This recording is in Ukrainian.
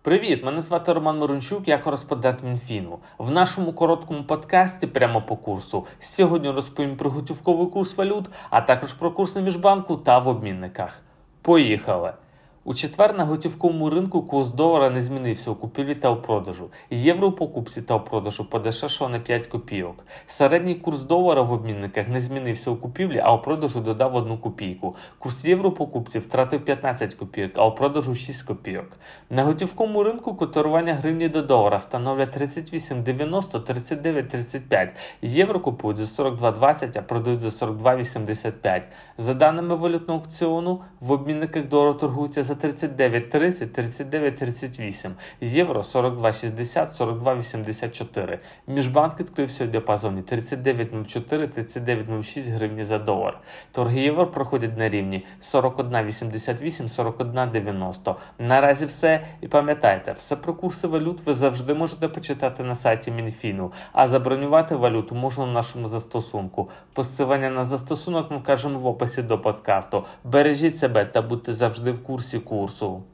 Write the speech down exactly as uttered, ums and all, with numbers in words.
Привіт, мене звати Роман Мирончук, я кореспондент Мінфіну. В нашому короткому подкасті прямо по курсу сьогодні розповім про готівковий курс валют, а також про курс на міжбанку та в обмінниках. Поїхали! У четвер на готівковому ринку курс долара не змінився у купівлі та у продажу. Євро у покупці та у продажу подешевшав на п'ять копійок. Середній курс долара в обмінниках не змінився у купівлі, а у продажу додав одну копійку. Курс євро у покупці втратив п'ятнадцять копійок, а у продажу шість копійок. На готівковому ринку котирування гривні до долара становлять тридцять вісім дев'яносто - тридцять дев'ять тридцять п'ять. Євро купують за сорок два двадцять, а продають за сорок два вісімдесят п'ять. За даними валютного аукціону, в обмінниках долар торгується за тридцять дев'ять тридцять - тридцять дев'ять тридцять вісім, євро сорок два шістдесят - сорок два вісімдесят чотири. Міжбанк відкрився у діапазоні тридцять дев'ять нуль чотири - тридцять дев'ять нуль шість гривні за долар. Торги євро проходять на рівні сорок один вісімдесят вісім - сорок один дев'яносто. Наразі все. І пам'ятайте, все про курси валют ви завжди можете почитати на сайті Мінфіну, а забронювати валюту можна в нашому застосунку. Посилання на застосунок ми кажемо в описі до подкасту. Бережіть себе та будьте завжди в курсі курсу.